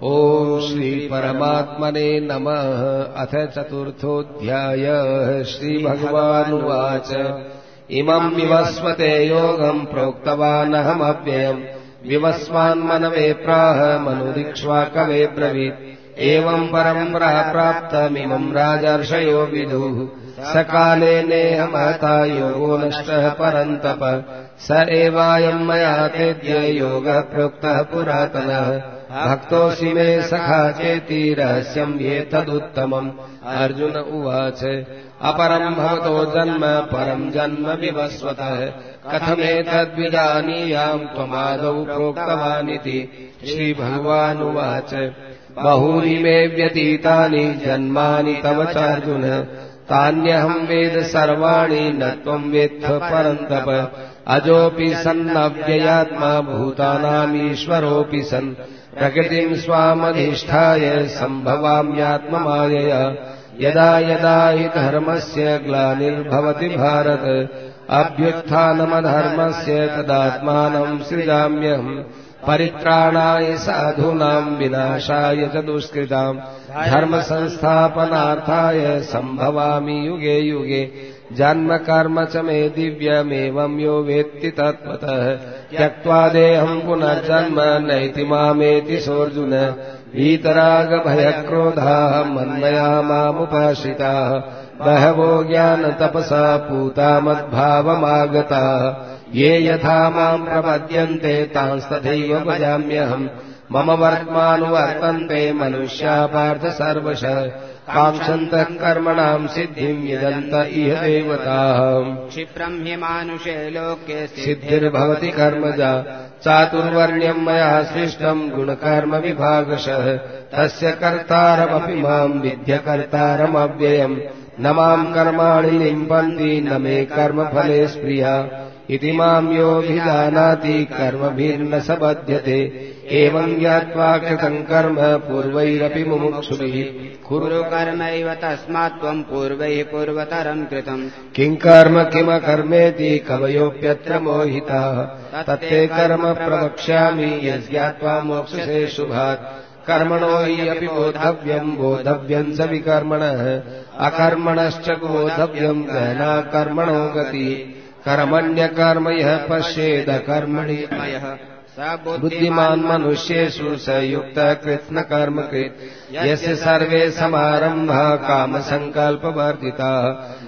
ॐ श्री परमात्मने नमः। अथ चतुर्थोऽध्यायः। श्रीभगवानुवाच इमं विवस्वते योगं प्रोक्तवानहमव्ययम् विवस्वान्मनवे प्राह मनुरिक्ष्वाकवे ब्रवीत् एवं परम्परा प्राप्तमिमं राजर्षयो विदुः सकाले नेह महता योगो नष्टः परन्तप स एवायं मया तेद्य योगः प्रोक्तः पुरातनः भक्तोऽसि मे सखा चेति रहस्यम् एतदुत्तमम्। अर्जुन उवाच अपरम् भवतो जन्म परम् जन्म विवस्वतः कथमेतद्विजानीयाम् त्वमादौ प्रोक्तवानिति। श्रीभगवानुवाच बहूनि मे व्यतीतानि जन्मानि तव चार्जुन तान्यहम् वेद सर्वाणि न त्वम् वेत्थ परन्तप अजोऽपि सन्नव्ययात्मा भूतानामीश्वरोऽपि सन् प्रकृतिम् स्वामधिष्ठाय सम्भवाम्यात्ममायया यदा यदा हि धर्मस्य ग्लानिर्भवति भारत अभ्युत्थानमधर्मस्य तदात्मानम् सृजाम्यहम् परित्राणाय साधूनाम् विनाशाय च दुष्कृताम् धर्म संस्थापनार्थाय सम्भवामि युगे युगे जन्म कर्म च मे दिव्यमेवं यो वेत्ति तत्त्वतः त्यक्त्वा देहं पुनर्जन्म नैति मामेति सोऽर्जुन वीतरागभयक्रोधाः मन्मया मामुपाश्रिताः बहवो ज्ञानतपसा पूता मद्भावमागताः ये यथा माम् प्रपद्यन्ते तांस्तथैव भजाम्यहम् मम वर्त्मानुवर्तन्ते मनुष्या पार्थ सर्वशः काङ्क्षन्तः कर्मणाम् सिद्धिम् यजन्त इह देवताः क्षिप्रम् हि मानुषे लोके सिद्धिर्भवति कर्मजा चातुर्वर्ण्यम् मया सृष्टम् गुणकर्म विभागशः तस्य कर्तारमपि माम् विद्य कर्तारमव्ययम् न माम् कर्माणि लिम्पन्ति न मे कर्मफले स्पृहा इति माम् योऽभिजानाति कर्मभिर्न स बध्यते एवम् ज्ञात्वा कृतम् कर्म पूर्वैरपि मुमुक्षुभिः कुरु कर्मैव तस्मात् त्वम् पूर्वैः पूर्वतरम् कृतम् किम् कर्म किमकर्मेति कवयोऽप्यत्र मोहिताः तत्ते कर्म प्रवक्ष्यामि यज्ञात्वा मोक्षसे शुभात् कर्मणो हि अपि बोद्धव्यम् बोद्धव्यम् च विकर्मणः अकर्मणश्च बोद्धव्यम् गहना कर्मणो गतिः कर्मण्यकर्म यः पश्येदकर्मणि मयः स बुद्धिमान् मनुष्येषु स युक्तः कृत्स्नकर्मकृत् यस्य सर्वे समारम्भाः कामसङ्कल्पवर्जिताः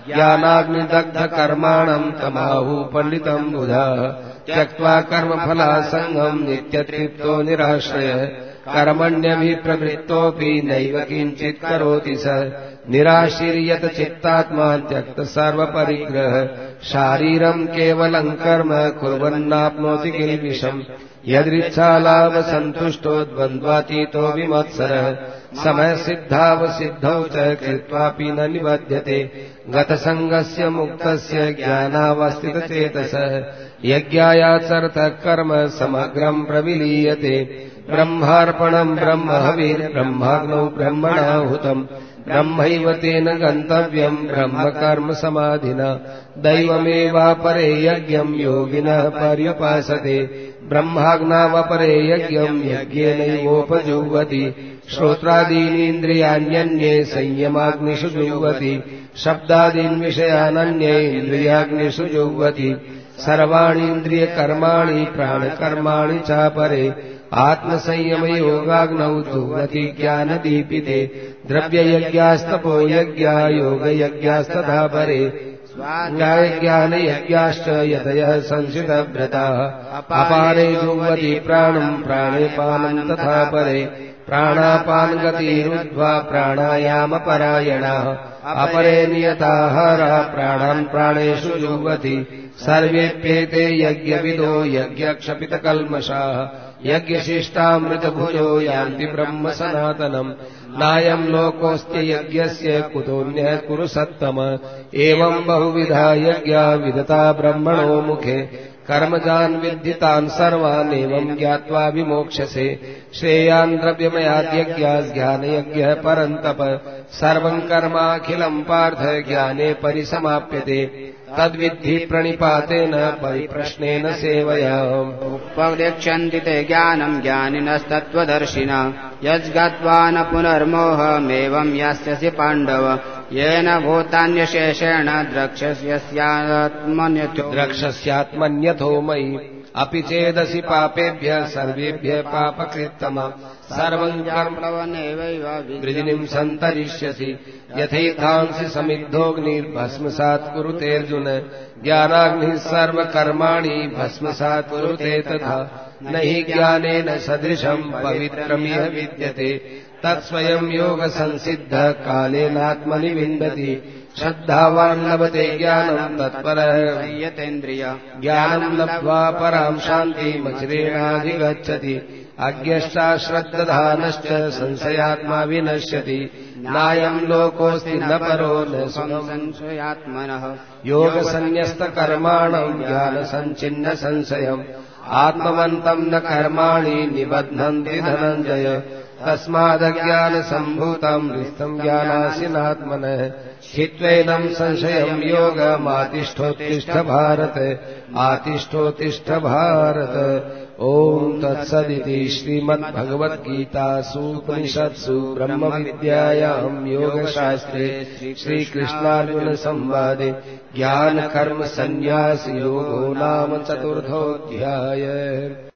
ज्ञानाग्निदग्धकर्माणम् तमाहुः पण्डितम् बुधाः त्यक्त्वा कर्मफलासङ्गम् नित्यतृप्तो निराश्रयः कर्मण्यभिप्रवृत्तोऽपि नैव किञ्चित् करोति स निराशीर्यत चित्तात्मा त्यक्त सर्वपरिग्रह शारीरम् केवलम् कर्म कुर्वन्नाप्नोति किल्बिषम् यदृच्छालाभसन्तुष्टो द्वन्द्वातीतो विमत्सरः समयसिद्धावसिद्धौ च कृत्वापि न निबध्यते गतसङ्गस्य मुक्तस्य ज्ञानावस्थितचेतसः यज्ञायाचरतः कर्म समग्रम् प्रविलीयते ब्रह्मार्पणम् ब्रह्महविर्ब्रह्माग्नौ ब्रह्मणाहुतम् ब्रह्मैव तेन गन्तव्यम् ब्रह्मकर्म समाधिना दैवमेवापरे यज्ञम् योगिनः पर्युपासते ब्रह्माग्नावपरे यज्ञम् यज्ञेनैवोपजुह्वति श्रोत्रादीनीन्द्रियाण्यन्ये संयमाग्निषु जुह्वति शब्दादीन् विषयानन्ये इन्द्रियाग्निषु जुह्वति सर्वाणीन्द्रियकर्माणि प्राणकर्माणि चापरे आत्मसंयमयोगाग्नौ जुह्वति ज्ञानदीपिते द्रव्ययज्ञास्तपो यज्ञा योगयज्ञास्तथा परे स्वाध्यायज्ञानयज्ञाश्च यतयः संसितव्रताः अपारे जुह्वति प्राणम् प्राणे पानम् तथा परे प्राणापानगतिरुद्ध्वा प्राणायामपरायणाः अपरे नियताहारः प्राणान् प्राणेषु जुह्वति सर्वेऽप्येते यज्ञविदो यज्ञक्षपितकल्मषाः यज्ञशिष्टामृतभुजो यान्ति ब्रह्म सनातनम् नायम् लोकोऽस्त्य यज्ञस्य कुतोऽन्यः कुरु सत्तम एवम् बहुविधा यज्ञा विदता ब्रह्मणो मुखे कर्मजान् विद्धितान् सर्वान् एवम् ज्ञात्वा विमोक्ष्यसे श्रेयान् द्रव्यमयाद्यज्ञास् ज्ञानयज्ञः परन्तप सर्वम् कर्माखिलम् पार्थ ज्ञाने परिसमाप्यते तद्विद्धि प्रणिपातेन परिप्रश्नेन सेवया उपदेक्ष्यन्ति ते ज्ञानम् ज्ञानिनस्तत्त्वदर्शिना यज्गत्वा न पुनर्मोहमेवं यास्यसि पाण्डव येन भूतान्यशेषेण द्रक्ष्यस्यात्मन्यथो मयि अपि चेदसि पापेभ्यः सर्वेभ्यः पापकृत्तम सर्वम् कर्मणेवैव वृजिनिम् सन्तरिष्यसि यथैथांसि समिद्धोऽग्निर्भस्मसात् कुरुते अर्जुन ज्ञानाग्निः सर्वकर्माणि भस्मसात् कुरुते तथा न हि ज्ञानेन सदृशम् पवित्रमिह विद्यते तत्स्वयम् योगसंसिद्धः कालेनात्मनि विन्दति श्रद्धावान् लभते ज्ञानम् तत्परः संयतेन्द्रिय ज्ञानम् लब्ध्वा पराम् शान्तिमचिरेणाधिगच्छति अज्ञश्चा श्रद्धानश्च संशयात्मा विनश्यति नायम् लोकोऽस्ति न परो न संशयात्मनः योगसन्न्यस्तकर्माणम् ज्ञानसञ्चिन्न संशयम् आत्मवन्तम् न कर्माणि निबध्नन्ति धनञ्जय तस्मादज्ञानसम्भूतम् हृष्टम् ज्ञानासिनात्मनः हित्वैनम् संशयम् योगमातिष्ठोत्तिष्ठ भारत आतिष्ठोत्तिष्ठ भारत ॐ तत्सदिति श्रीमद्भगवद्गीतासूपनिषत्सु ब्रह्मविद्यायाम् योगशास्त्रे श्रीकृष्णार्जुनसंवादे ज्ञानकर्मसन्न्यासयोगो नाम चतुर्थोऽध्यायः।